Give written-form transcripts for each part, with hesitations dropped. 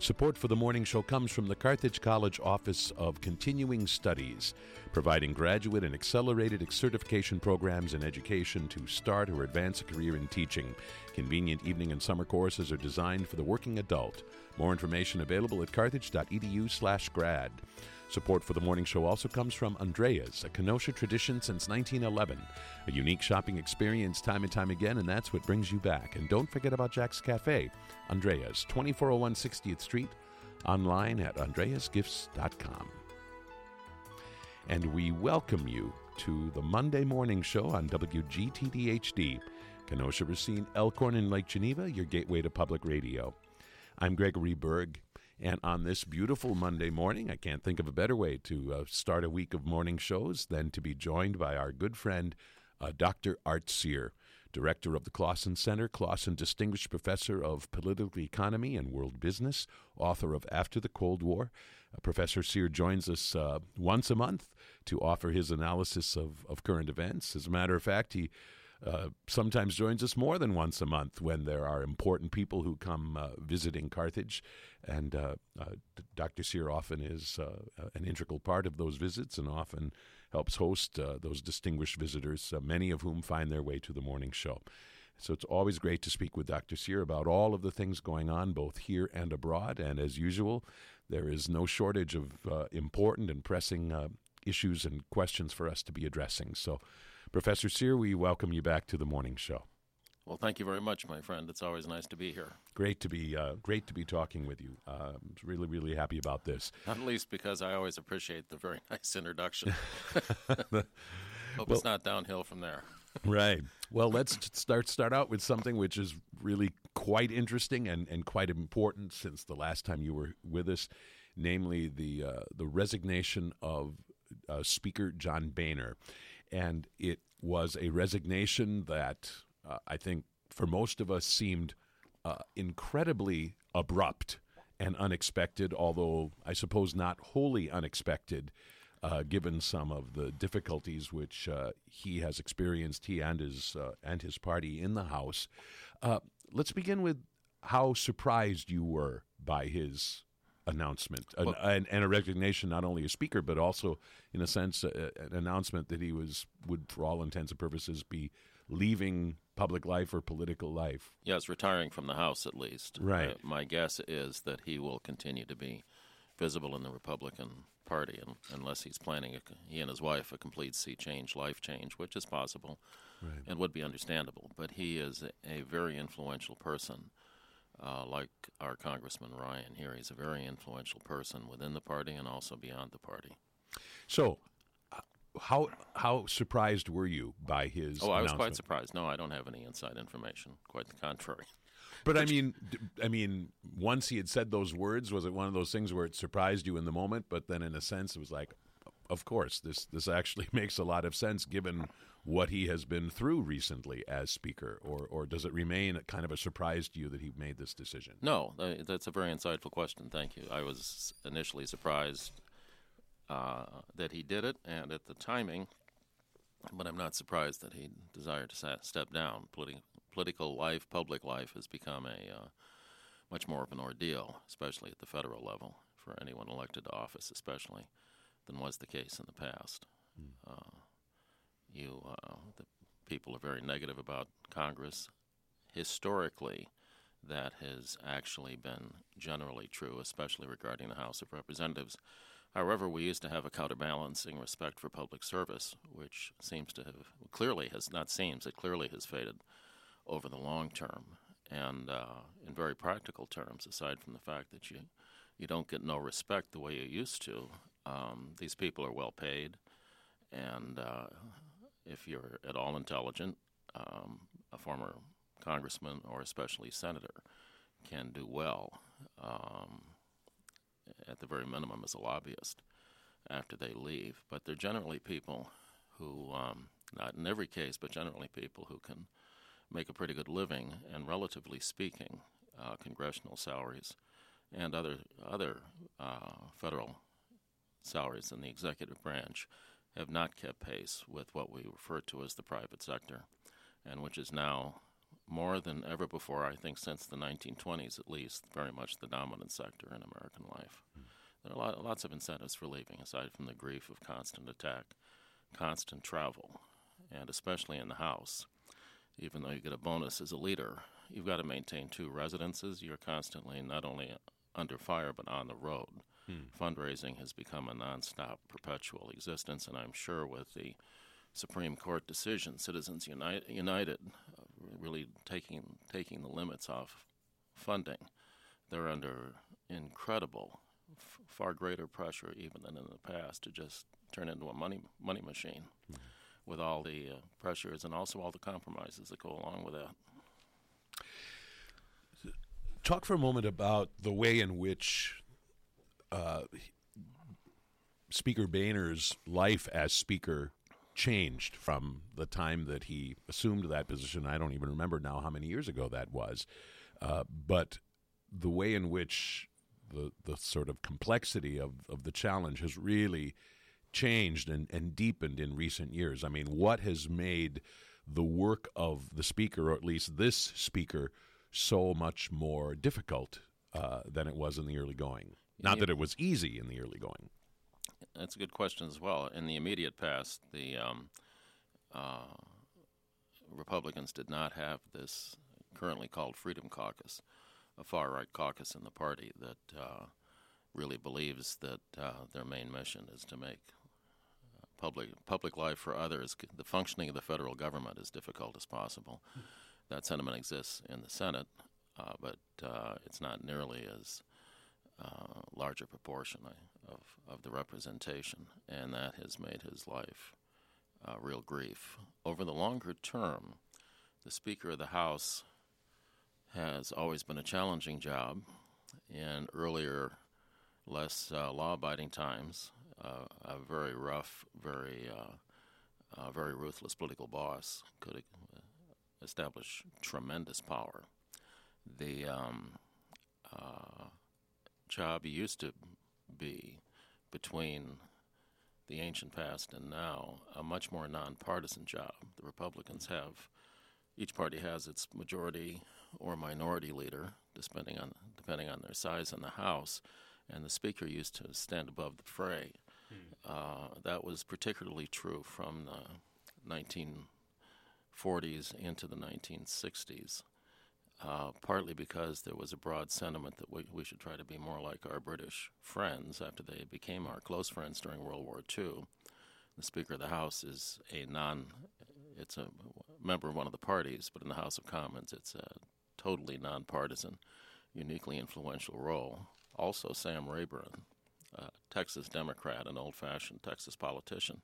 Support for the morning show comes from the Carthage College Office of Continuing Studies, providing graduate and accelerated certification programs in education to start or advance a career in teaching. Convenient evening and summer courses are designed for the working adult. More information available at carthage.edu/grad. Support for the morning show also comes from Andrea's, a Kenosha tradition since 1911. A unique shopping experience time and time again, and that's what brings you back. And don't forget about Jack's Cafe, Andrea's, 2401 60th Street, online at andreasgifts.com. And we welcome you to the Monday morning show on WGTD-HD, Kenosha, Racine, Elkhorn, and Lake Geneva, your gateway to public radio. I'm Gregory Berg. And on this beautiful Monday morning, I can't think of a better way to start a week of morning shows than to be joined by our good friend, Dr. Art Cyr, Director of the Clausen Center, Clausen Distinguished Professor of Political Economy and World Business, author of After the Cold War. Professor Cyr joins us once a month to offer his analysis of current events. As a matter of fact, he sometimes joins us more than once a month when there are important people who come visiting Carthage. And Dr. Cyr often is an integral part of those visits and often helps host those distinguished visitors, many of whom find their way to the morning show. So it's always great to speak with Dr. Cyr about all of the things going on, both here and abroad. And as usual, there is no shortage of important and pressing issues and questions for us to be addressing. So, Professor Cyr, we welcome you back to the morning show. Well, thank you very much, my friend. It's always nice to be here. Great to be talking with you. I'm really, really happy about this. Not least because I always appreciate the very nice introduction. Hope it's not downhill from there. Right. Well, let's start out with something which is really quite interesting and quite important since the last time you were with us, namely the resignation of Speaker John Boehner. And it was a resignation that I think for most of us seemed incredibly abrupt and unexpected, although I suppose not wholly unexpected, given some of the difficulties which he has experienced, he and his party in the House. Let's begin with how surprised you were by his announcement and a resignation, not only as Speaker, but also, in a sense, an announcement that he would, for all intents and purposes, be leaving public life or political life. Yes, retiring from the House at least. Right. My guess is that he will continue to be visible in the Republican Party unless he's planning, he and his wife, a complete sea change, life change, which is possible and would be understandable. But he is a very influential person. Like our Congressman Ryan here, he's a very influential person within the party and also beyond the party. So, how surprised were you by his announcement? I was quite surprised. No, I don't have any inside information. Quite the contrary. But I mean, once he had said those words, was it one of those things where it surprised you in the moment, but then in a sense it was like, of course, this actually makes a lot of sense given what he has been through recently as Speaker, or does it remain kind of a surprise to you that he made this decision? No, that's a very insightful question. Thank you. I was initially surprised that he did it and at the timing, but I'm not surprised that he desired to step down. Political life, public life has become a much more of an ordeal, especially at the federal level, for anyone elected to office especially, than was the case in the past. The people are very negative about Congress. Historically, that has actually been generally true, especially regarding the House of Representatives. However, we used to have a counterbalancing respect for public service, which it clearly has faded over the long term. And in very practical terms, aside from the fact that you don't get no respect the way you used to, these people are well paid, and if you're at all intelligent, a former congressman or especially senator can do well, at the very minimum as a lobbyist, after they leave. But they're generally people who, not in every case, but generally people who can make a pretty good living, and relatively speaking, congressional salaries and other federal salaries in the executive branch have not kept pace with what we refer to as the private sector, and which is now more than ever before, I think since the 1920s at least, very much the dominant sector in American life. There are lots of incentives for leaving, aside from the grief of constant attack, constant travel, and especially in the House. Even though you get a bonus as a leader, you've got to maintain 2 residences. You're constantly not only under fire but on the road. Fundraising has become a nonstop, perpetual existence, and I'm sure with the Supreme Court decision, Citizens United really taking the limits off funding, they're under incredible, far greater pressure even than in the past to just turn into a money machine with all the pressures and also all the compromises that go along with that. Talk for a moment about the way in which Speaker Boehner's life as Speaker changed from the time that he assumed that position. I don't even remember now how many years ago that was. But the way in which the sort of complexity of the challenge has really changed and deepened in recent years. I mean, what has made the work of the Speaker, or at least this Speaker, so much more difficult than it was in the early going? Not that it was easy in the early going. That's a good question as well. In the immediate past, the Republicans did not have this currently called Freedom Caucus, a far-right caucus in the party that really believes that their main mission is to make public life for others, the functioning of the federal government, as difficult as possible. That sentiment exists in the Senate, but it's not nearly as larger proportion of the representation, and that has made his life real grief. Over the longer term, the Speaker of the House has always been a challenging job. In earlier, less law-abiding times, a very rough, very ruthless political boss could establish tremendous power. The job used to be, between the ancient past and now, a much more nonpartisan job. The Republicans have, each party has its majority or minority leader, depending on their size in the House, and the Speaker used to stand above the fray. That was particularly true from the 1940s into the 1960s. Partly because there was a broad sentiment that we should try to be more like our British friends after they became our close friends during World War II. The Speaker of the House is it's a member of one of the parties, but in the House of Commons it's a totally nonpartisan, uniquely influential role. Also, Sam Rayburn, a Texas Democrat, an old-fashioned Texas politician,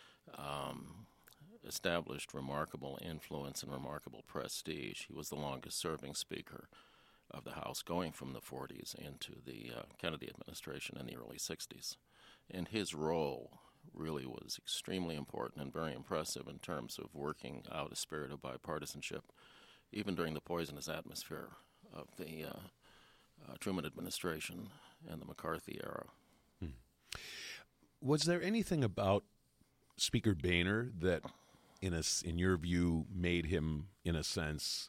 established remarkable influence and remarkable prestige. He was the longest-serving Speaker of the House, going from the 40s into the Kennedy administration in the early 60s. And his role really was extremely important and very impressive in terms of working out a spirit of bipartisanship, even during the poisonous atmosphere of the Truman administration and the McCarthy era. Was there anything about Speaker Boehner that, in your view, made him, in a sense,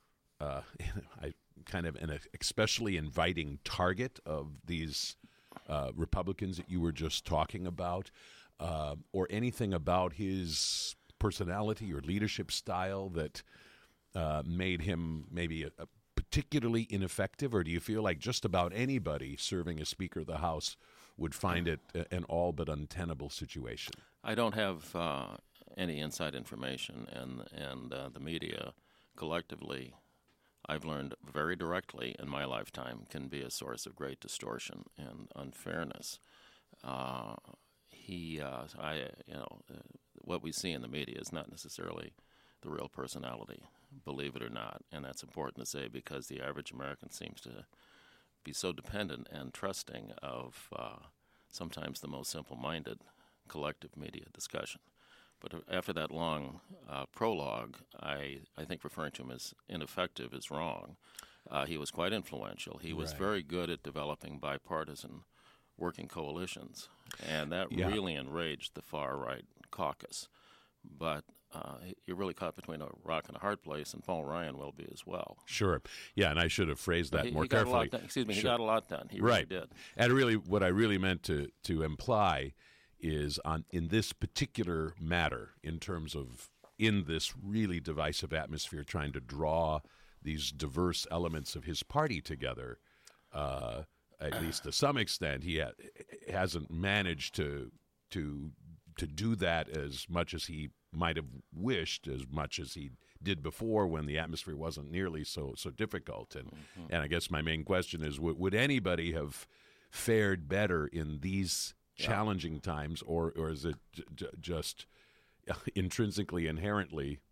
kind of an especially inviting target of these Republicans that you were just talking about, or anything about his personality or leadership style that made him maybe a particularly ineffective? Or do you feel like just about anybody serving as Speaker of the House would find it an all but untenable situation? I don't have any inside information, and the media collectively, I've learned very directly in my lifetime, can be a source of great distortion and unfairness. What we see in the media is not necessarily the real personality, believe it or not, and that's important to say because the average American seems to be so dependent and trusting of sometimes the most simple-minded collective media discussion. But after that long prologue, I think referring to him as ineffective is wrong. He was quite influential. He was very good at developing bipartisan working coalitions, and that really enraged the far-right caucus. but you're really caught between a rock and a hard place, and Paul Ryan will be as well. Sure. Yeah, and I should have phrased that more he got carefully. A lot done. Excuse me, Sure. He got a lot done. He right. really did. And really, what I really meant to imply is in this particular matter, in terms of in this really divisive atmosphere, trying to draw these diverse elements of his party together, at least to some extent, he hasn't managed to do that as much as he might have wished, as much as he did before when the atmosphere wasn't nearly so difficult. And I guess my main question is, would anybody have fared better in these challenging times, or is it just intrinsically, inherently,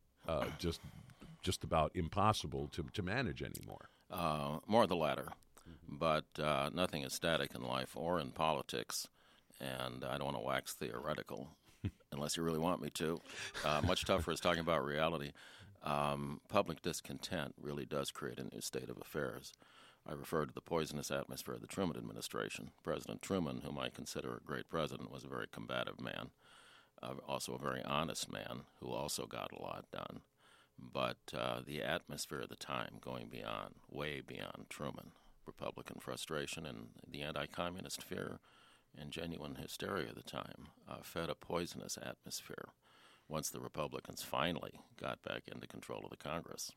just about impossible to manage anymore? More the latter. But nothing is static in life or in politics, and I don't want to wax theoretical unless you really want me to. Much tougher is talking about reality. Public discontent really does create a new state of affairs. I refer to the poisonous atmosphere of the Truman administration. President Truman, whom I consider a great president, was a very combative man, also a very honest man who also got a lot done. But the atmosphere of the time, going way beyond Truman, Republican frustration and the anti-communist fear and genuine hysteria of the time, fed a poisonous atmosphere once the Republicans finally got back into control of the Congress.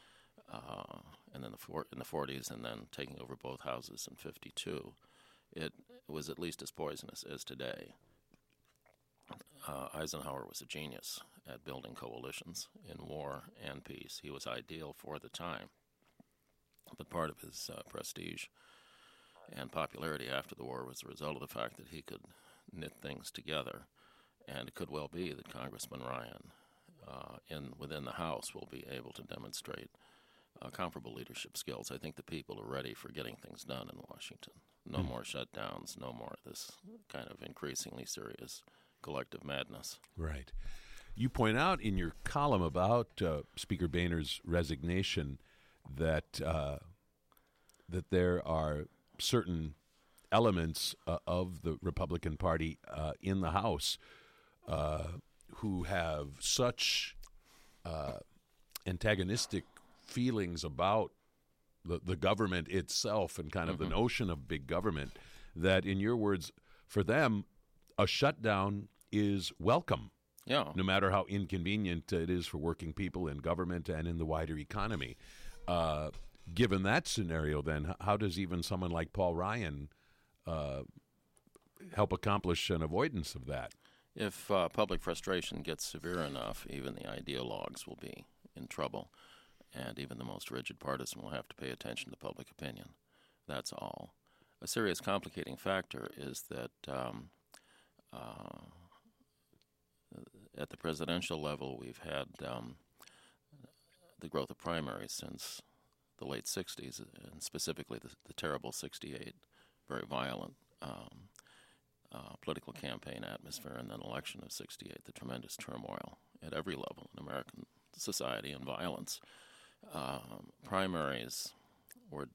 And then in the 40s, and then taking over both houses in 52, it was at least as poisonous as today. Eisenhower was a genius at building coalitions in war and peace. He was ideal for the time. But part of his prestige and popularity after the war was a result of the fact that he could knit things together. And it could well be that Congressman Ryan within the House will be able to demonstrate comparable leadership skills. I think the people are ready for getting things done in Washington. No more shutdowns, no more of this kind of increasingly serious collective madness. Right. You point out in your column about Speaker Boehner's resignation that there are certain elements of the Republican Party in the House who have such antagonistic feelings about the government itself and kind of the notion of big government that, in your words, for them, a shutdown is welcome. Yeah. No matter how inconvenient it is for working people in government and in the wider economy. Given that scenario, then, how does even someone like Paul Ryan help accomplish an avoidance of that? If public frustration gets severe enough, even the ideologues will be in trouble, and even the most rigid partisan will have to pay attention to public opinion. That's all. A serious complicating factor is that at the presidential level, we've had the growth of primaries since the late 60s, and specifically the terrible 68, very violent political campaign atmosphere, and then election of 68, the tremendous turmoil at every level in American society and violence. Primaries were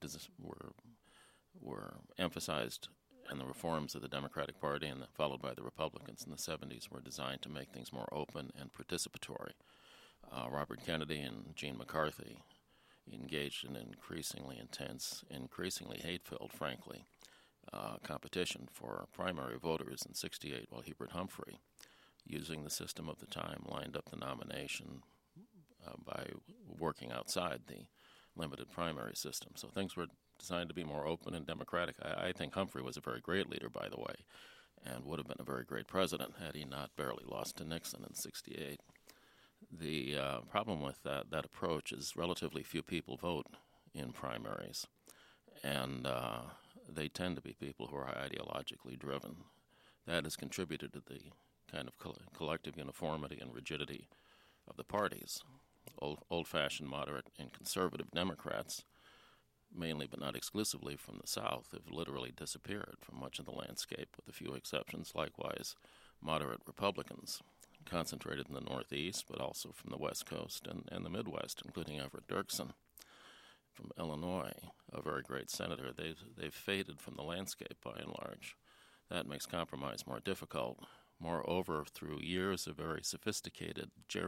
emphasized, and the reforms of the Democratic Party, and followed by the Republicans in the 70s, were designed to make things more open and participatory. Robert Kennedy and Gene McCarthy engaged in increasingly intense, increasingly hate-filled, frankly, competition for primary voters in 68, while Hubert Humphrey, using the system of the time, lined up the nomination by working outside the limited primary system. So things were designed to be more open and democratic. I think Humphrey was a very great leader, by the way, and would have been a very great president had he not barely lost to Nixon in 68. The problem with that approach is relatively few people vote in primaries, and they tend to be people who are ideologically driven. That has contributed to the kind of collective uniformity and rigidity of the parties. Old-fashioned moderate and conservative Democrats, mainly but not exclusively from the South, have literally disappeared from much of the landscape, with a few exceptions. Likewise, moderate Republicans, concentrated in the Northeast, but also from the West Coast and the Midwest, including Everett Dirksen from Illinois, a very great senator. They've faded from the landscape by and large. That makes compromise more difficult, Moreover, through years of very sophisticated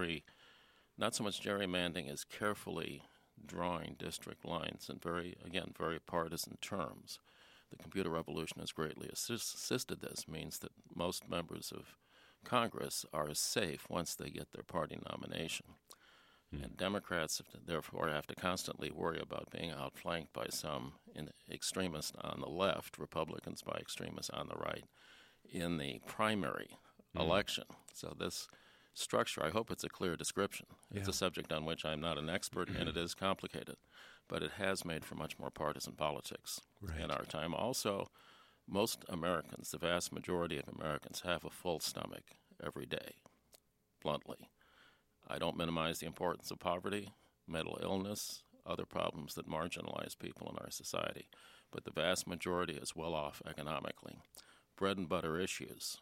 not so much gerrymandering as carefully drawing district lines in very partisan terms. The computer revolution has greatly assisted this, means that most members of Congress are safe once they get their party nomination. And Democrats, therefore, have to constantly worry about being outflanked by some extremists on the left, Republicans by extremists on the right, in the primary election. So this structure, I hope it's a clear description. It's a subject on which I'm not an expert, and it is complicated, but it has made for much more partisan politics in our time. Also, most Americans, the vast majority of Americans, have a full stomach every day, bluntly. I don't minimize the importance of poverty, mental illness, other problems that marginalize people in our society, but the vast majority is well off economically. Bread and butter issues,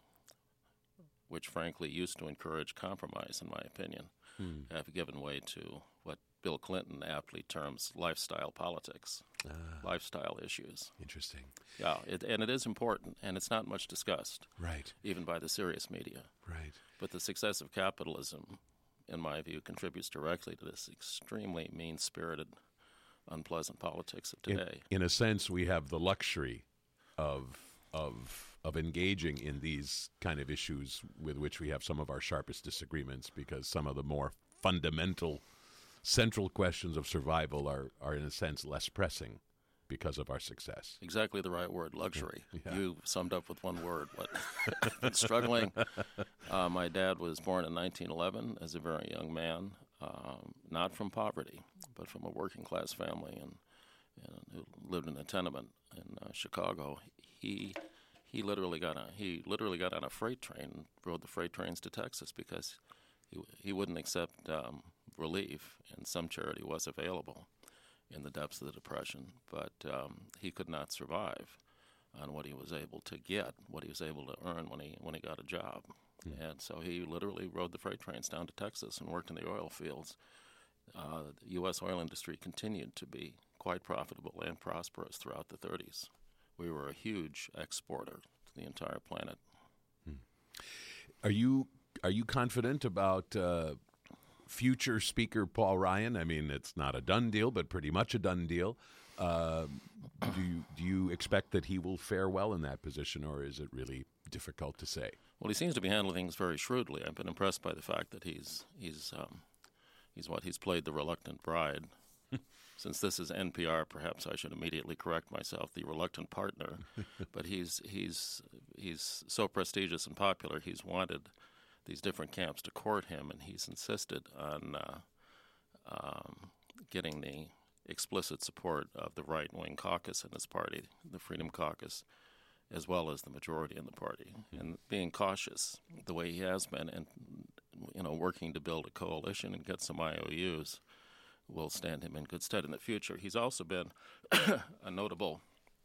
which frankly used to encourage compromise, in my opinion, have given way to what Bill Clinton aptly terms lifestyle politics, lifestyle issues. Interesting. Yeah, and it is important, and it's not much discussed, Right. even by the serious media. Right. But the success of capitalism, in my view, contributes directly to this extremely mean-spirited, unpleasant politics of today. In a sense, we have the luxury of engaging in these kind of issues with which we have some of our sharpest disagreements, because some of the more fundamental, central questions of survival are in a sense less pressing because of our success. Exactly the right word, luxury. Yeah. You summed up with one word. But I've been struggling. My dad was born in 1911 as a very young man, not from poverty, but from a working-class family and who lived in a tenement in Chicago. He literally got on a freight train and rode the freight trains to Texas because he wouldn't accept relief, and some charity was available in the depths of the Depression, but he could not survive on what he was able to get, what he was able to earn when he got a job. And so he literally rode the freight trains down to Texas and worked in the oil fields. The U.S. oil industry continued to be quite profitable and prosperous throughout the 30s. We were a huge exporter to the entire planet. Are you confident about future Speaker Paul Ryan? I mean, it's not a done deal, but pretty much a done deal. Do you expect that he will fare well in that position, or is it really difficult to say? Well, he seems to be handling things very shrewdly. I've been impressed by the fact that he's played the reluctant bride. Since this is NPR, perhaps I should immediately correct myself, the reluctant partner. But he's so prestigious and popular, he's wanted these different camps to court him, and he's insisted on getting the explicit support of the right-wing caucus in his party, the Freedom Caucus, as well as the majority in the party, and being cautious the way he has been, and working to build a coalition and get some IOUs will stand him in good stead in the future. He's also been a notable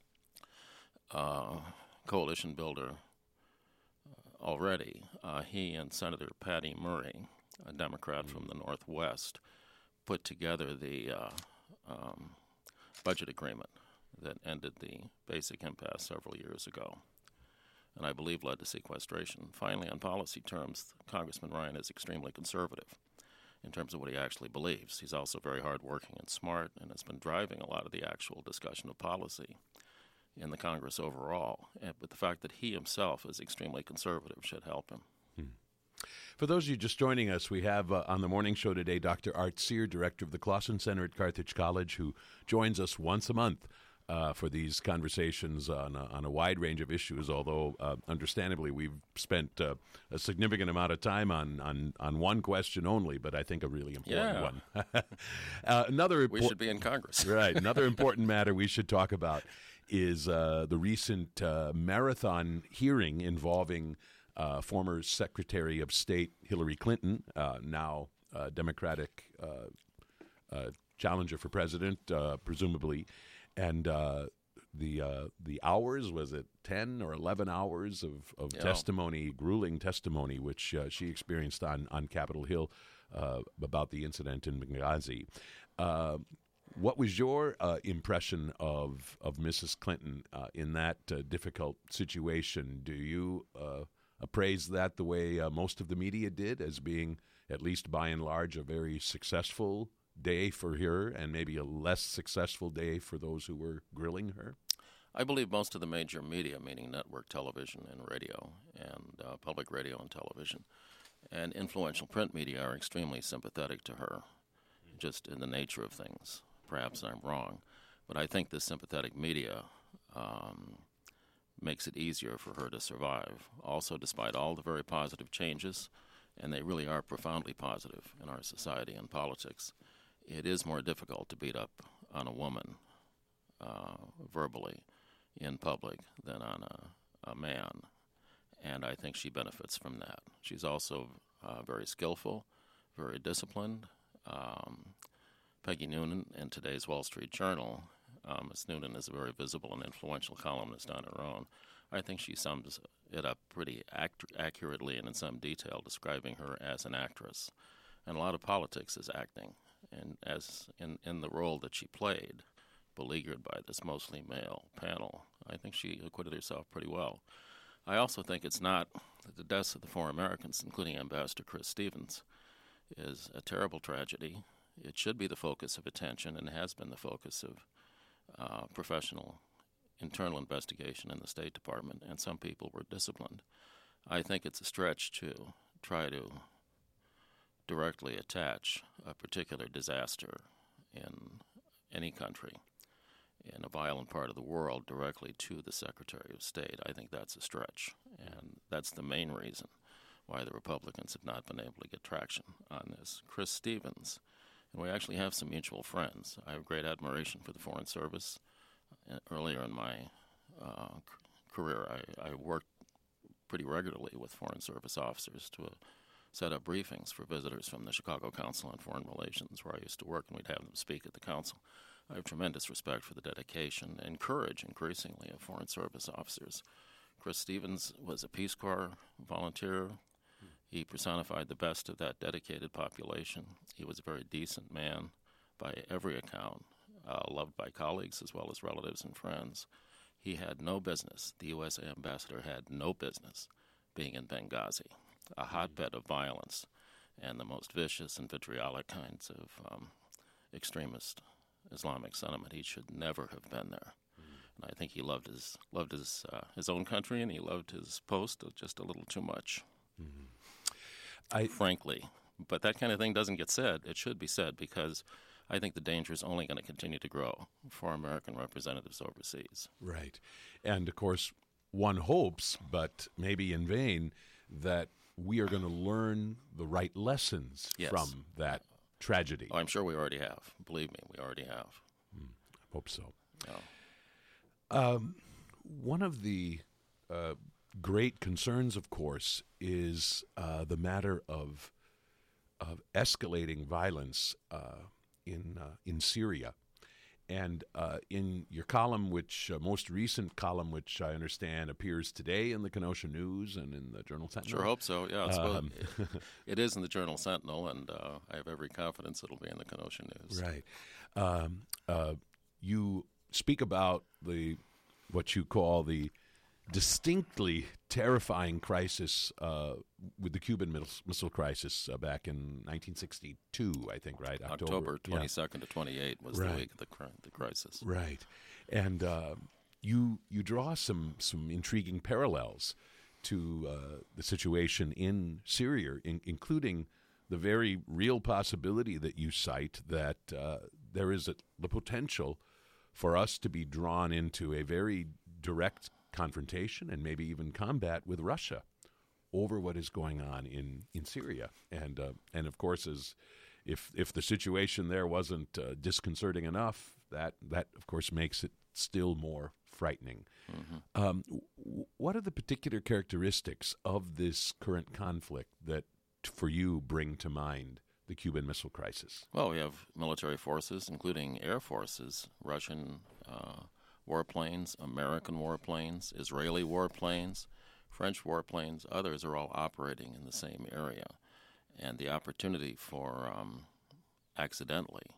coalition builder already. He and Senator Patty Murray, a Democrat from the Northwest, put together the budget agreement that ended the basic impasse several years ago, and I believe led to sequestration. Finally, on policy terms, Congressman Ryan is extremely conservative in terms of what he actually believes. He's also very hardworking and smart, and has been driving a lot of the actual discussion of policy in the Congress overall. But the fact that he himself is extremely conservative should help him. For those of you just joining us, we have on the morning show today Dr. Art Sear, director of the Clausen Center at Carthage College, who joins us once a month for these conversations on a wide range of issues, although understandably we've spent a significant amount of time on one question only, but I think a really important one. We should be in Congress. Right. Another important matter we should talk about is the recent marathon hearing involving former Secretary of State Hillary Clinton, now Democratic challenger for president, presumably. And the hours, was it 10 or 11 hours of testimony, grueling testimony, which she experienced on Capitol Hill about the incident in Benghazi. What was your impression of Mrs. Clinton in that difficult situation? Do you appraise that the way most of the media did, as being, at least by and large, a very successful day for her and maybe a less successful day for those who were grilling her? I believe most of the major media, meaning network television and radio and public radio and television, and influential print media are extremely sympathetic to her, just in the nature of things. Perhaps I'm wrong, but I think the sympathetic media makes it easier for her to survive. Also, despite all the very positive changes, and they really are profoundly positive in our society and politics, it is more difficult to beat up on a woman verbally in public than on a man, and I think she benefits from that. She's also very skillful, very disciplined. Peggy Noonan in today's Wall Street Journal, Ms. Noonan is a very visible and influential columnist on her own. I think she sums it up pretty accurately and in some detail, describing her as an actress. And a lot of politics is acting, and as in the role that she played, beleaguered by this mostly male panel, I think she acquitted herself pretty well. I also think it's not that the deaths of the 4 Americans, including Ambassador Chris Stevens, is a terrible tragedy. It should be the focus of attention and has been the focus of professional internal investigation in the State Department, and some people were disciplined. I think it's a stretch to try to directly attach a particular disaster in any country, in a violent part of the world, directly to the Secretary of State. I think that's a stretch, and that's the main reason why the Republicans have not been able to get traction on this. Chris Stevens, and we actually have some mutual friends. I have great admiration for the Foreign Service. Earlier in my career, I worked pretty regularly with Foreign Service officers to set up briefings for visitors from the Chicago Council on Foreign Relations, where I used to work, and we'd have them speak at the council. I have tremendous respect for the dedication and courage, increasingly, of Foreign Service officers. Chris Stevens was a Peace Corps volunteer. He personified the best of that dedicated population. He was a very decent man by every account, loved by colleagues as well as relatives and friends. He had no business, the U.S. ambassador had no business being in Benghazi, a hotbed of violence and the most vicious and vitriolic kinds of extremist Islamic sentiment. He should never have been there. And I think he loved his own country, and he loved his post just a little too much, frankly. But that kind of thing doesn't get said. It should be said, because I think the danger is only going to continue to grow for American representatives overseas. Right. And, of course, one hopes, but maybe in vain, that we are going to learn the right lessons from that tragedy. Oh, I'm sure we already have. Believe me, we already have. I hope so. Oh. One of the great concerns, of course, is the matter of escalating violence in Syria. And in your column, most recent column, which I understand appears today in the Kenosha News and in the Journal Sentinel. Sure hope so, yeah. It is in the Journal Sentinel, and I have every confidence it'll be in the Kenosha News. Right. You speak about what you call the distinctly terrifying crisis with the Cuban Missile Crisis back in 1962, I think, right? October 22nd to 28 was the week of the crisis. Right. And you draw some intriguing parallels to the situation in Syria, including the very real possibility that you cite that there is the potential for us to be drawn into a very direct confrontation and maybe even combat with Russia over what is going on in Syria. And of course, if the situation there wasn't disconcerting enough, that of course makes it still more frightening. Mm-hmm. What are the particular characteristics of this current conflict that, for you, bring to mind the Cuban Missile Crisis? Well, we have military forces, including air forces, Russian warplanes, American warplanes, Israeli warplanes, French warplanes. Others are all operating in the same area. And the opportunity for accidentally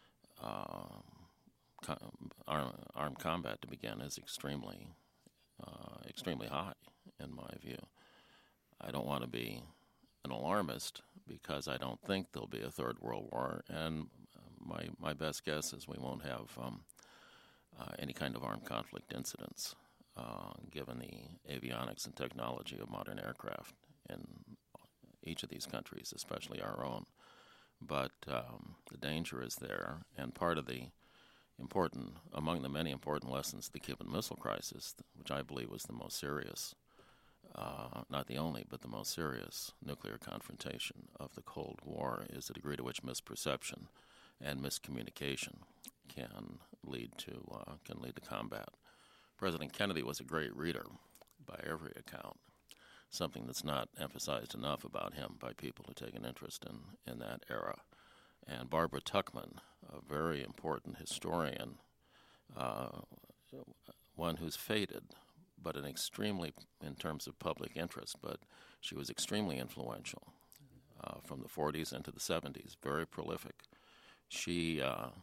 armed combat to begin is extremely high, in my view. I don't want to be an alarmist because I don't think there'll be a third world war, and my best guess is we won't have any kind of armed conflict incidents, given the avionics and technology of modern aircraft in each of these countries, especially our own. But the danger is there, and part of the among the many important lessons of the Cuban Missile Crisis, which I believe was the most serious, not the only, but the most serious nuclear confrontation of the Cold War, is the degree to which misperception and miscommunication can lead to combat. President Kennedy was a great reader, by every account, something that's not emphasized enough about him by people who take an interest in that era. And Barbara Tuchman, a very important historian, one who's faded, but an extremely, in terms of public interest, but she was extremely influential from the 40s into the 70s, very prolific. She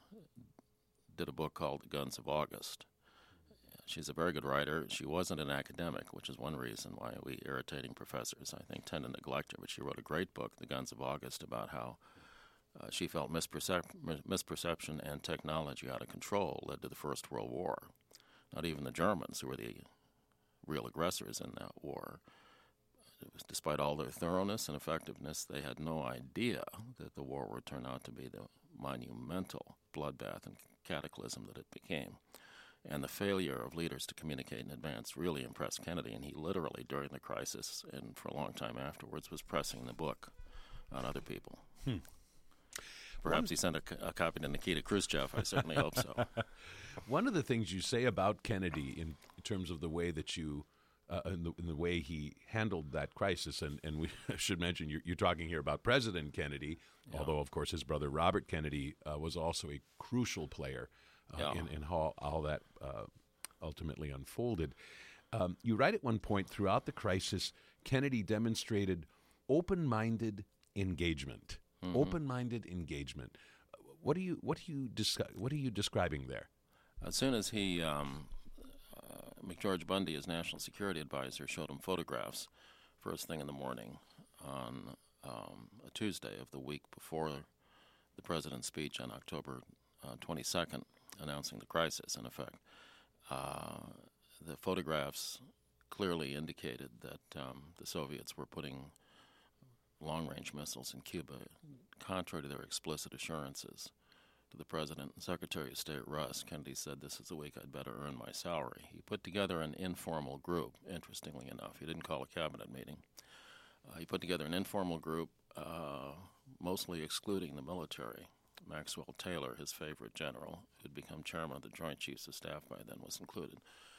did a book called The Guns of August. She's a very good writer. She wasn't an academic, which is one reason why we irritating professors, I think, tend to neglect her. But she wrote a great book, The Guns of August, about how she felt misperception and technology out of control led to the First World War. Not even the Germans, who were the real aggressors in that war, despite all their thoroughness and effectiveness, they had no idea that the war would turn out to be the monumental bloodbath and cataclysm that it became. And the failure of leaders to communicate in advance really impressed Kennedy, and he literally, during the crisis and for a long time afterwards, was pressing the book on other people. Perhaps he sent a copy to Nikita Khrushchev. I certainly hope so. One of the things you say about Kennedy in terms of the way that you, in the way he handled that crisis, and we should mention you're talking here about President Kennedy, although, of course, his brother Robert Kennedy was also a crucial player in how that ultimately unfolded. You write at one point, throughout the crisis, Kennedy demonstrated open-minded engagement. Mm-hmm. Open-minded engagement. What are you describing there? As soon as he, McGeorge Bundy, his national security advisor, showed him photographs first thing in the morning on a Tuesday of the week before the president's speech on October 22nd, announcing the crisis, in effect. The photographs clearly indicated that the Soviets were putting long-range missiles in Cuba, contrary to their explicit assurances to the President and Secretary of State Russ. Kennedy said, "This is the week I'd better earn my salary." He put together an informal group, interestingly enough. He didn't call a cabinet meeting. He put together an informal group, mostly excluding the military. Maxwell Taylor, his favorite general, who'd become chairman of the Joint Chiefs of Staff by then, was included.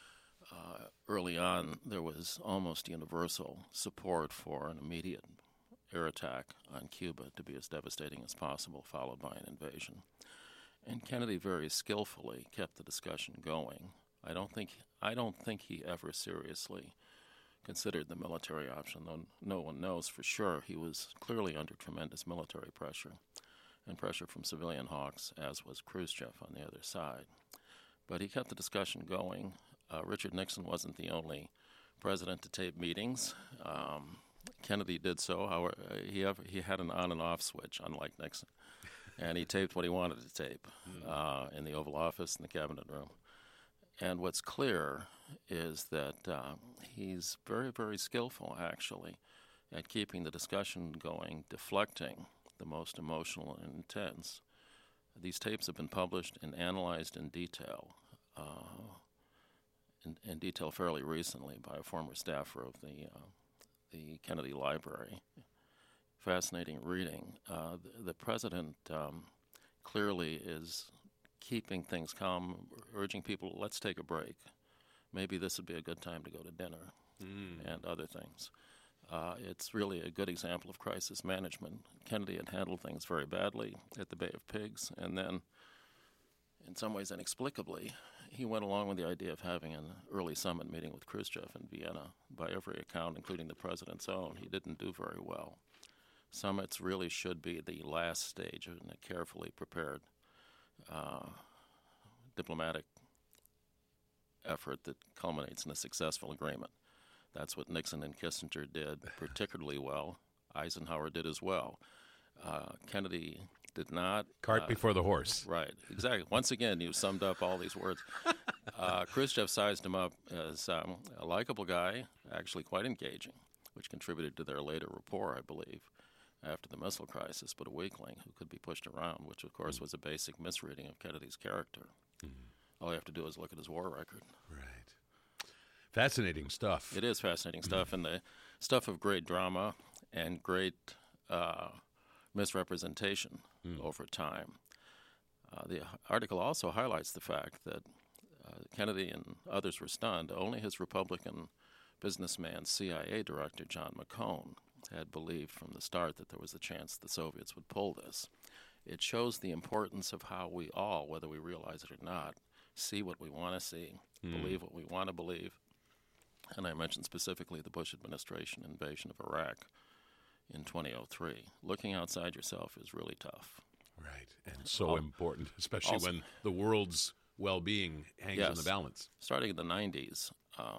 Early on, there was almost universal support for an immediate air attack on Cuba to be as devastating as possible, followed by an invasion. And Kennedy very skillfully kept the discussion going. I don't think he ever seriously considered the military option, though no one knows for sure. He was clearly under tremendous military pressure, and pressure from civilian hawks, as was Khrushchev on the other side. But he kept the discussion going. Richard Nixon wasn't the only president to tape meetings. Kennedy did so. However, he had an on and off switch, unlike Nixon, and he taped what he wanted to tape in the Oval Office and the cabinet room. And what's clear is that he's very, very skillful, actually, at keeping the discussion going, deflecting the most emotional and intense. These tapes have been published and analyzed in detail, fairly recently by a former staffer of the Kennedy Library. Fascinating reading. The president clearly is keeping things calm, urging people, let's take a break. Maybe this would be a good time to go to dinner and other things. It's really a good example of crisis management. Kennedy had handled things very badly at the Bay of Pigs, and then, in some ways inexplicably, he went along with the idea of having an early summit meeting with Khrushchev in Vienna. By every account, including the president's own, he didn't do very well. Summits really should be the last stage in a carefully prepared diplomatic effort that culminates in a successful agreement. That's what Nixon and Kissinger did particularly well. Eisenhower did as well. Kennedy did not. Cart before the horse. Right, exactly. Once again, you summed up all these words. Khrushchev sized him up as a likable guy, actually quite engaging, which contributed to their later rapport, I believe, after the missile crisis, but a weakling who could be pushed around, which, of course, was a basic misreading of Kennedy's character. All you have to do is look at his war record. Right. Fascinating stuff. It is fascinating stuff, and the stuff of great drama and great misrepresentation over time. The article also highlights the fact that Kennedy and others were stunned. Only his Republican businessman, CIA director John McCone, had believed from the start that there was a chance the Soviets would pull this. It shows the importance of how we all, whether we realize it or not, see what we want to see, believe what we want to believe. And I mentioned specifically the Bush administration invasion of Iraq in 2003. Looking outside yourself is really tough. Right, and so important, especially when the world's well-being hangs in the balance. Starting in the 90s,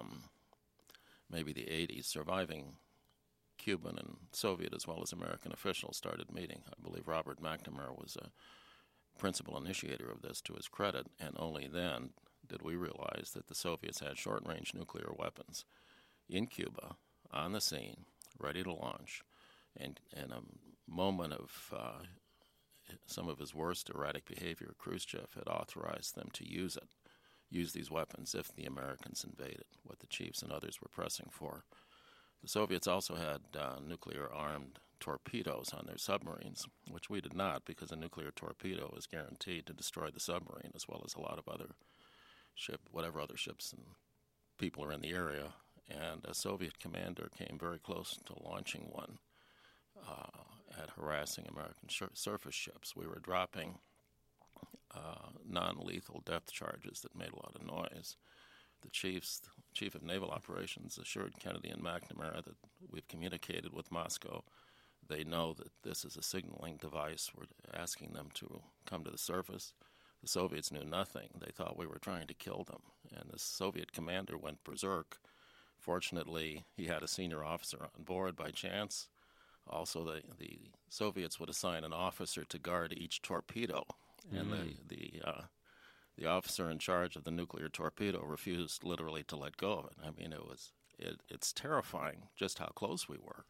maybe the 80s, surviving Cuban and Soviet as well as American officials started meeting. I believe Robert McNamara was a principal initiator of this, to his credit, and only then did we realize that the Soviets had short-range nuclear weapons in Cuba, on the scene, ready to launch, and in a moment of some of his worst erratic behavior, Khrushchev had authorized them to use these weapons if the Americans invaded, what the chiefs and others were pressing for. The Soviets also had nuclear-armed torpedoes on their submarines, which we did not, because a nuclear torpedo is guaranteed to destroy the submarine as well as a lot of other whatever other ships and people are in the area. And a Soviet commander came very close to launching one at harassing American surface ships. We were dropping non-lethal depth charges that made a lot of noise. The chief of naval operations assured Kennedy and McNamara that we've communicated with Moscow. They know that this is a signaling device. We're asking them to come to the surface. The Soviets knew nothing. They thought we were trying to kill them. And the Soviet commander went berserk. Fortunately, he had a senior officer on board by chance. Also, the Soviets would assign an officer to guard each torpedo. And the officer in charge of the nuclear torpedo refused literally to let go of it. I mean, it's terrifying just how close we were.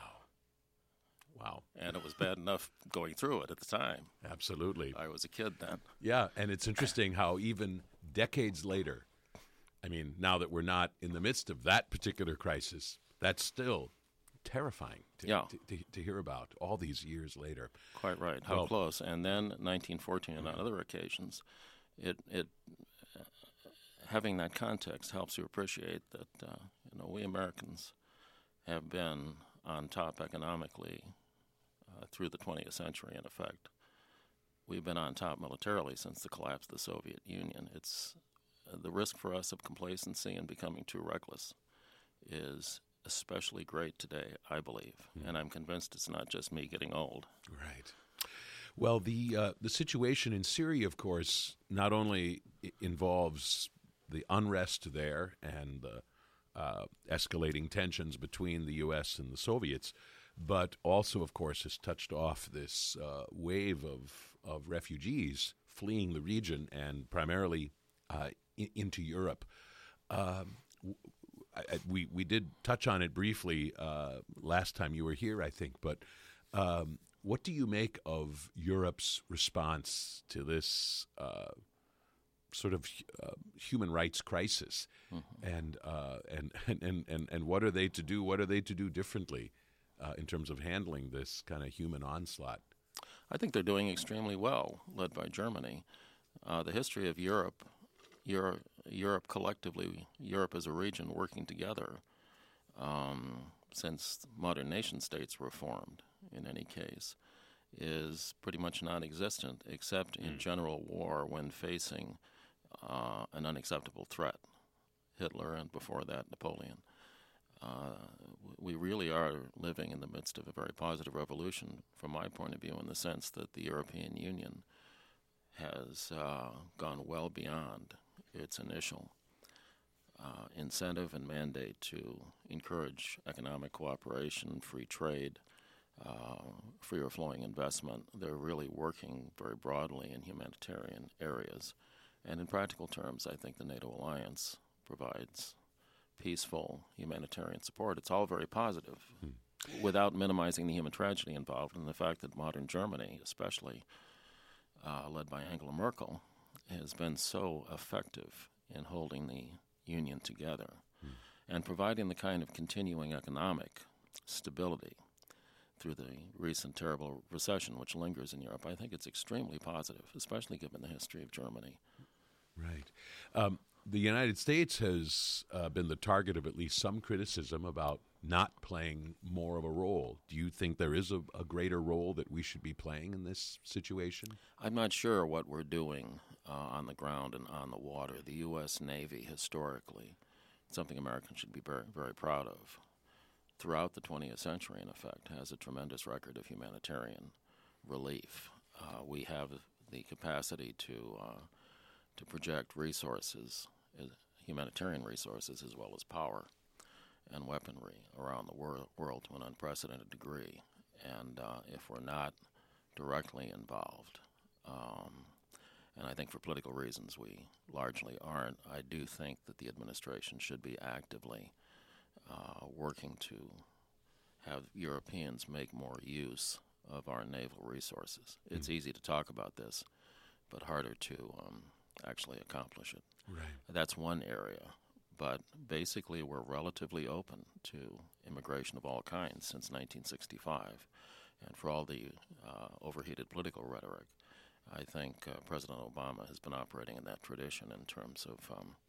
Wow. And it was bad enough going through it at the time. Absolutely. I was a kid then. Yeah, and it's interesting how even decades later, I mean, now that we're not in the midst of that particular crisis, that's still terrifying to hear about all these years later. Quite right. How close. And then 1914 and on other occasions, it having that context helps you appreciate that we Americans have been on top economically through the 20th century, in effect. We've been on top militarily since the collapse of the Soviet Union. It's the risk for us of complacency and becoming too reckless is especially great today, I believe, and I'm convinced it's not just me getting old. Right. Well, the situation in Syria, of course, not only involves the unrest there and the escalating tensions between the U.S. and the Soviets, but also, of course, has touched off this wave of refugees fleeing the region and primarily into Europe. We did touch on it briefly last time you were here, I think, but what do you make of Europe's response to this sort of human rights crisis, and what are they to do? What are they to do differently in terms of handling this kind of human onslaught? I think they're doing extremely well, led by Germany. The history of Europe collectively, Europe as a region working together since modern nation states were formed, in any case, is pretty much non-existent, except in general war when facing an unacceptable threat, Hitler and before that Napoleon. We really are living in the midst of a very positive revolution, from my point of view, in the sense that the European Union has gone well beyond its initial incentive and mandate to encourage economic cooperation, free trade, freer flowing investment. They're really working very broadly in humanitarian areas. And in practical terms, I think the NATO alliance provides peaceful humanitarian support. It's all very positive without minimizing the human tragedy involved and the fact that modern Germany, especially led by Angela Merkel, has been so effective in holding the Union together and providing the kind of continuing economic stability through the recent terrible recession which lingers in Europe. I think it's extremely positive, especially given the history of Germany. Right. The United States has been the target of at least some criticism about not playing more of a role. Do you think there is a greater role that we should be playing in this situation? I'm not sure what we're doing on the ground and on the water. The U.S. Navy, historically, something Americans should be very, very proud of, throughout the 20th century, in effect, has a tremendous record of humanitarian relief. We have the capacity to project resources, humanitarian resources, as well as power and weaponry around the world to an unprecedented degree. And if we're not directly involved, and I think for political reasons we largely aren't, I do think that the administration should be actively working to have Europeans make more use of our naval resources. It's easy to talk about this, but harder to actually accomplish it. Right. That's one area. But basically, we're relatively open to immigration of all kinds since 1965. And for all the overheated political rhetoric, I think President Obama has been operating in that tradition in terms of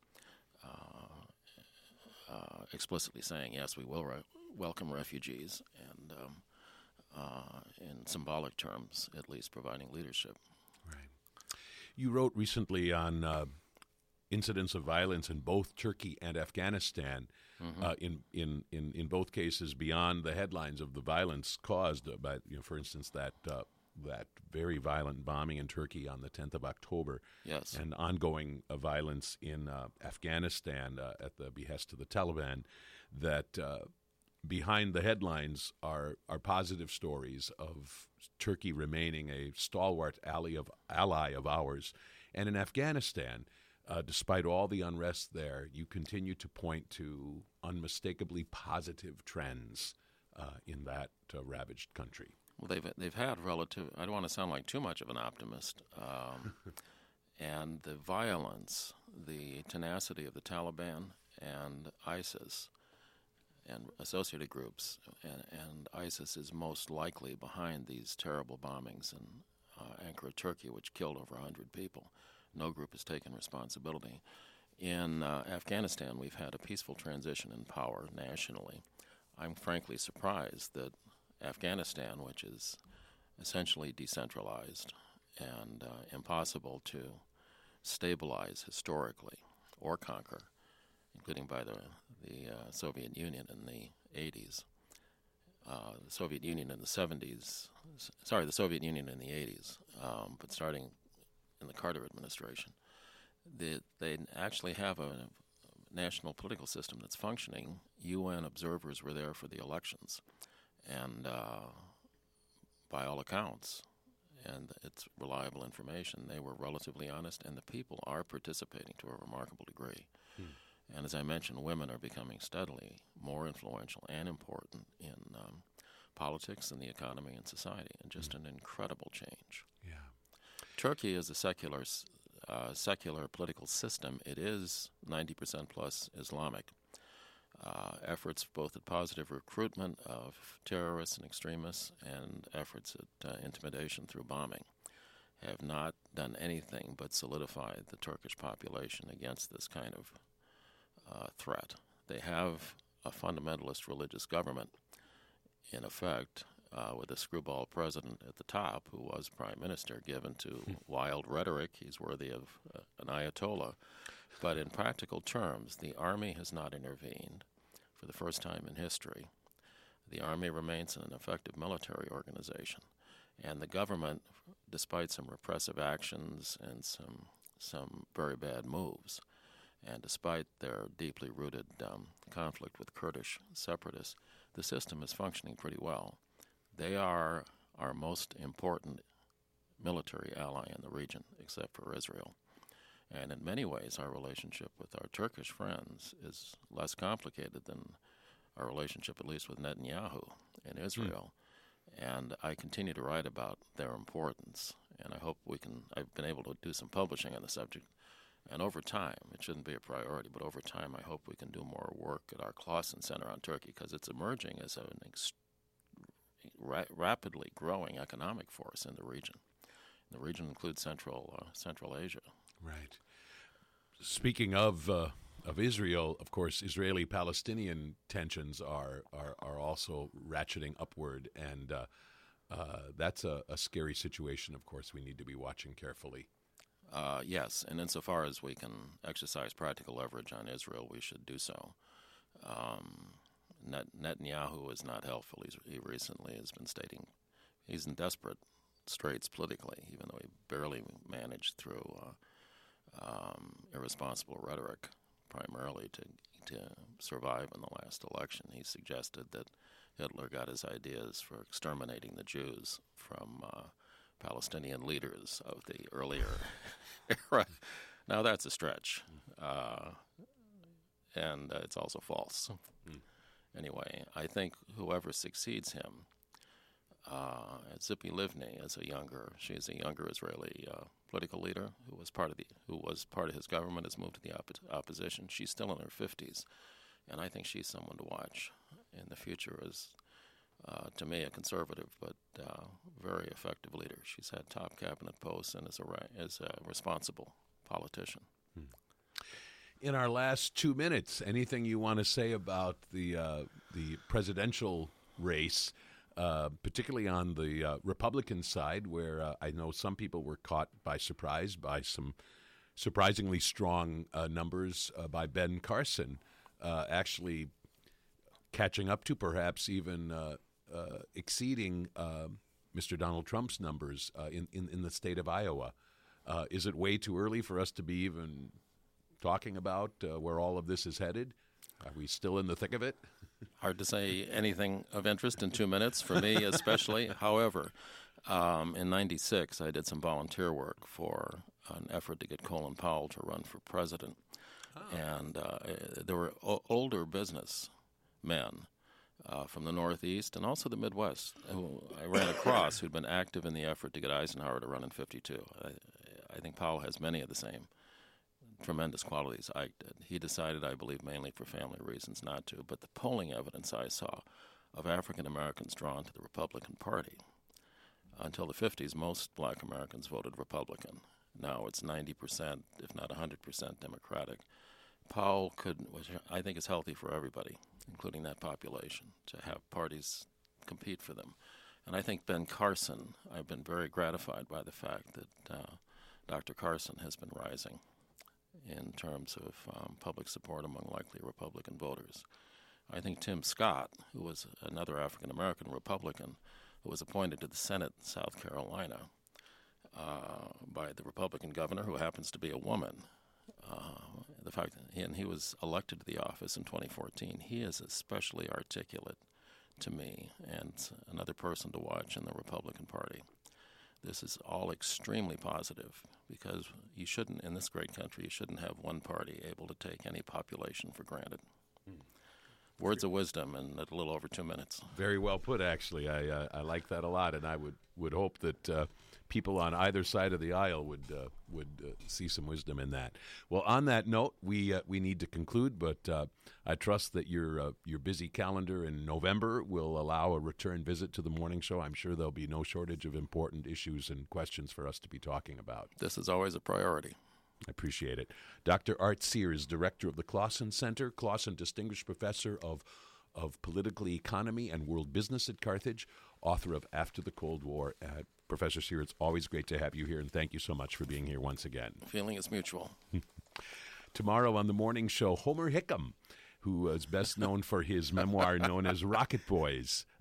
explicitly saying, yes, we will welcome refugees, and in symbolic terms, at least providing leadership. Right. You wrote recently on incidents of violence in both Turkey and Afghanistan, in both cases beyond the headlines of the violence caused by, for instance, that very violent bombing in Turkey on the 10th of October, yes, and ongoing violence in Afghanistan at the behest of the Taliban, that behind the headlines are positive stories of Turkey remaining a stalwart ally of ours. And in Afghanistan, despite all the unrest there, you continue to point to unmistakably positive trends in that ravaged country. Well, they've had relative. I don't want to sound like too much of an optimist, and the violence, the tenacity of the Taliban and ISIS and associated groups, and ISIS is most likely behind these terrible bombings in Ankara, Turkey, which killed over 100 people. No group has taken responsibility. In Afghanistan, we've had a peaceful transition in power nationally. I'm frankly surprised that Afghanistan, which is essentially decentralized and impossible to stabilize historically or conquer, including by the Soviet Union in the 80s, the Soviet Union in the 70s, the Soviet Union in the 80s, but starting in the Carter administration, they actually have a national political system that's functioning. UN observers were there for the elections, and by all accounts, and it's reliable information, they were relatively honest, and the people are participating to a remarkable degree. And as I mentioned, women are becoming steadily more influential and important in politics and the economy and society, and just an incredible change. Yeah. Turkey is a secular political system. It is 90% plus Islamic. Efforts both at positive recruitment of terrorists and extremists and efforts at intimidation through bombing have not done anything but solidify the Turkish population against this kind of threat. They have a fundamentalist religious government, in effect, with a screwball president at the top who was prime minister, given to wild rhetoric. He's worthy of an ayatollah. But in practical terms, the army has not intervened for the first time in history. The army remains an effective military organization. And the government, despite some repressive actions and some very bad moves, And despite their deeply rooted conflict with Kurdish separatists, the system is functioning pretty well. They are our most important military ally in the region, except for Israel. And in many ways, our relationship with our Turkish friends is less complicated than our relationship, at least with Netanyahu in Israel. And I continue to write about their importance. And I hope I've been able to do some publishing on the subject. And over time, it shouldn't be a priority, but over time I hope we can do more work at our Clausen Center on Turkey, because it's emerging as an rapidly growing economic force in the region. The region includes Central Asia. Right. Speaking of Israel, of course, Israeli-Palestinian tensions are also ratcheting upward, and that's a scary situation. Of course, we need to be watching carefully. Yes, and insofar as we can exercise practical leverage on Israel, we should do so. Netanyahu is not helpful. He recently has been stating he's in desperate straits politically, even though he barely managed through irresponsible rhetoric primarily to survive in the last election. He suggested that Hitler got his ideas for exterminating the Jews from Palestinian leaders of the earlier era. Now that's a stretch, and it's also false. Anyway, I think whoever succeeds him, Tzipi Livni, she's a younger Israeli political leader who was part of his government, has moved to the opposition. She's still in her 50s, and I think she's someone to watch in the future as, to me, a conservative but very effective leader. She's had top cabinet posts and is a responsible politician. In our last 2 minutes, anything you want to say about the presidential race, particularly on the Republican side, where I know some people were caught by surprise by some surprisingly strong numbers by Ben Carson, actually catching up to perhaps even exceeding Mr. Donald Trump's numbers in the state of Iowa. Is it way too early for us to be even talking about where all of this is headed? Are we still in the thick of it? Hard to say anything of interest in 2 minutes, for me especially. However, in '96, I did some volunteer work for an effort to get Colin Powell to run for president. And there were older businessmen from the Northeast and also the Midwest who I ran across who'd been active in the effort to get Eisenhower to run in '52. I think Powell has many of the same tremendous qualities Ike did. He decided, I believe, mainly for family reasons not to, but the polling evidence I saw of African Americans drawn to the Republican Party. Until the 50s, most black Americans voted Republican. Now it's 90%, if not 100% Democratic. Powell which I think is healthy for everybody, including that population, to have parties compete for them. And I think Ben Carson, I've been very gratified by the fact that Dr. Carson has been rising in terms of public support among likely Republican voters. I think Tim Scott, who was another African-American Republican, who was appointed to the Senate in South Carolina by the Republican governor, who happens to be a woman, the fact that he was elected to the office in 2014, he is especially articulate to me and another person to watch in the Republican Party. This is all extremely positive because you shouldn't, in this great country, you shouldn't have one party able to take any population for granted. Words of wisdom in a little over 2 minutes. Very well put, actually. I like that a lot, and I would hope that people on either side of the aisle would see some wisdom in that. Well, on that note, we need to conclude, but I trust that your busy calendar in November will allow a return visit to the morning show. I'm sure there'll be no shortage of important issues and questions for us to be talking about. This is always a priority. I appreciate it. Dr. Art Sears, director of the Clausen Center, Clausen Distinguished Professor of Political Economy and World Business at Carthage, author of After the Cold War. Professor Sears, it's always great to have you here, and thank you so much for being here once again. The feeling is mutual. Tomorrow on the morning show, Homer Hickam, who is best known for his memoir known as Rocket Boys,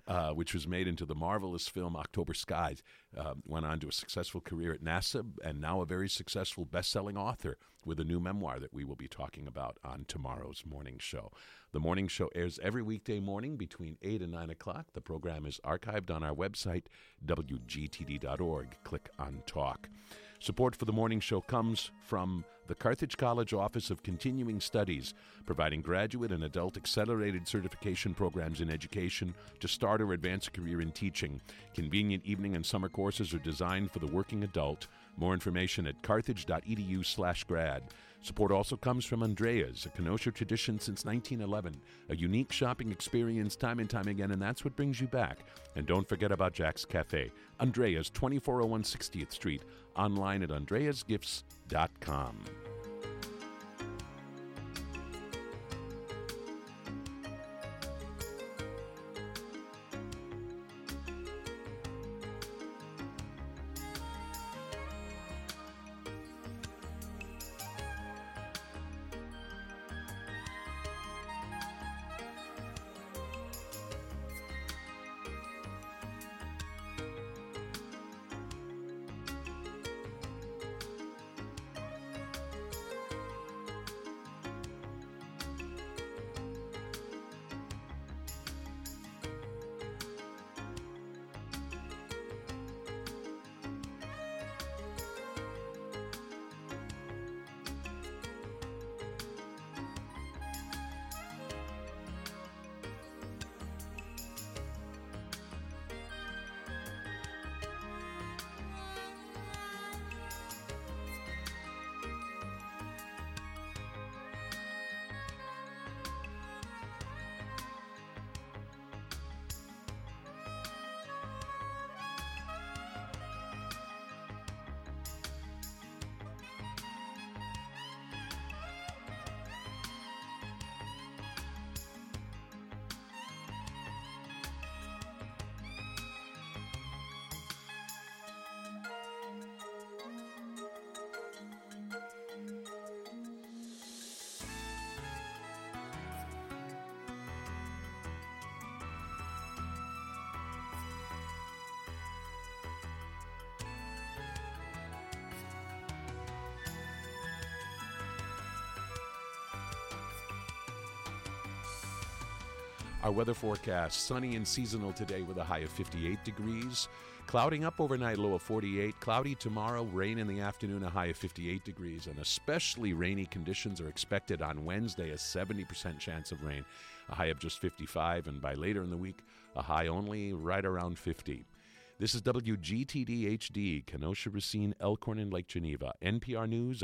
which was made into the marvelous film October Skies. Went on to a successful career at NASA and now a very successful best-selling author with a new memoir that we will be talking about on tomorrow's morning show. The morning show airs every weekday morning between 8 and 9 o'clock. The program is archived on our website, wgtd.org. Click on Talk. Support for the morning show comes from the Carthage College Office of Continuing Studies, providing graduate and adult accelerated certification programs in education to start or advance a career in teaching. Convenient evening and summer courses are designed for the working adult. More information at carthage.edu/grad. Support also comes from Andrea's, a Kenosha tradition since 1911. A unique shopping experience time and time again, and that's what brings you back. And don't forget about Jack's Cafe. Andrea's, 2401 60th Street. Online at andreasgifts.com. Our weather forecast, sunny and seasonal today with a high of 58 degrees. Clouding up overnight, low of 48. Cloudy tomorrow, rain in the afternoon, a high of 58 degrees. And especially rainy conditions are expected on Wednesday, a 70% chance of rain, a high of just 55. And by later in the week, a high only right around 50. This is WGTD HD, Kenosha, Racine, Elkhorn, and Lake Geneva. NPR News.